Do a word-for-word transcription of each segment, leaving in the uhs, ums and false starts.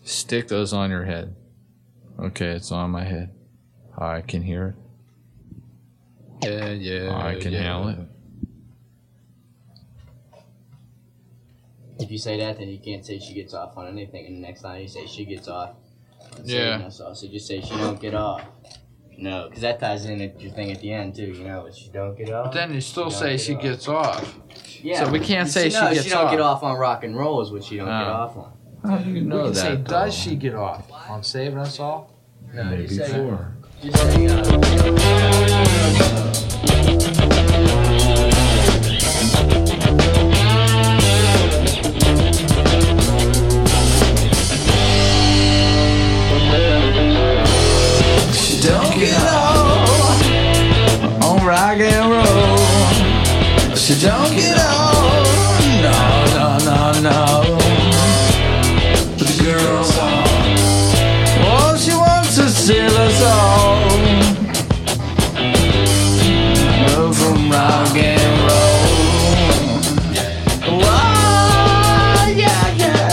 Stick those on your head. Okay, it's on my head. I can hear it. Yeah, yeah. I can yeah. handle it. If you say that, then you can't say she gets off on anything. And the next line you say she gets off. Yeah. No, so, so just say she don't get off. No, because that ties in with your thing at the end too. You know, she don't get off. But then you still She don't say get she off. gets off. Yeah. So we can't say no, she gets she don't off. get off on rock and roll is what she don't get Oh. off on. How do you know we can that? say, though? does she get off on saving us all? No, Maybe you say, four. You say, uh, She don't get off on rock and roll. She don't get off. No, no, no, no. But the girl's on. Oh, she wants to steal us all. Oh, from rock and roll. Whoa, yeah, yeah.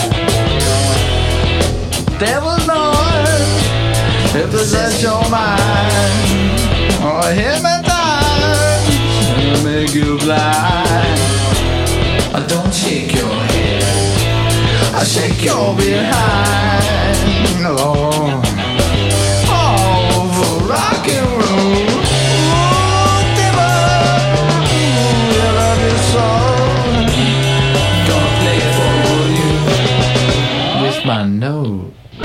Devil's noise. It possess your mind, or hypnotize, and make you blind. I don't shake your head, I shake your behind. Oh, oh, for rock and roll. Ooh, devil, I love you so. Gonna play it for you with my note.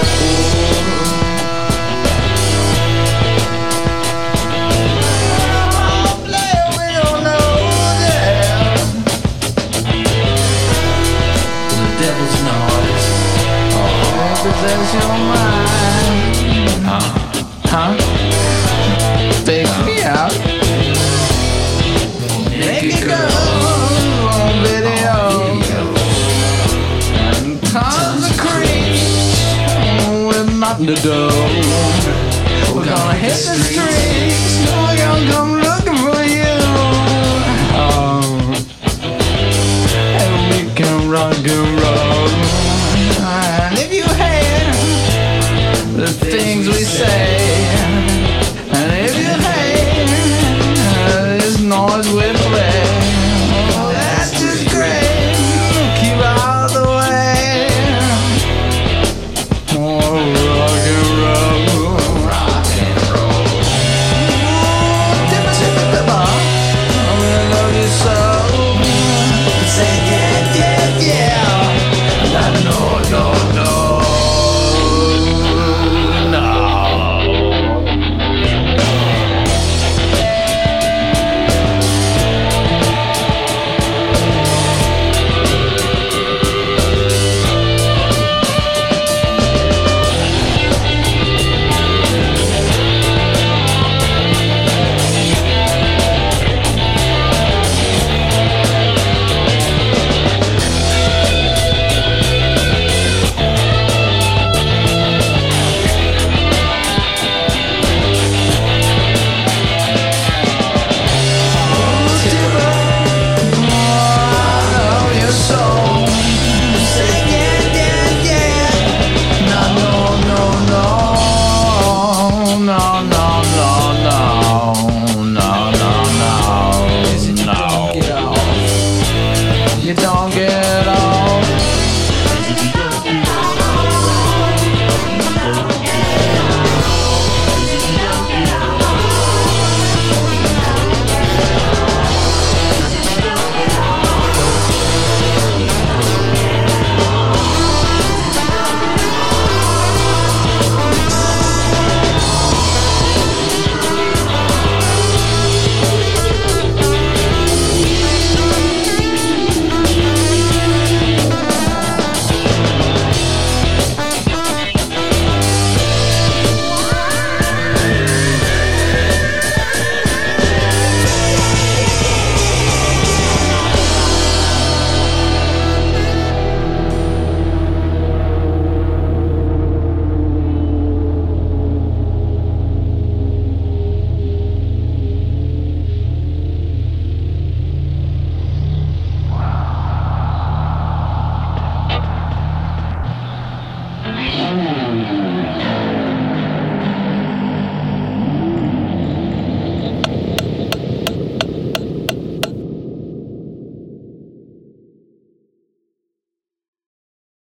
Possess your mind. Huh? Huh? Fake me out. Make it go on video. And tons of creeps with nothing to do. We're gonna hit the streets.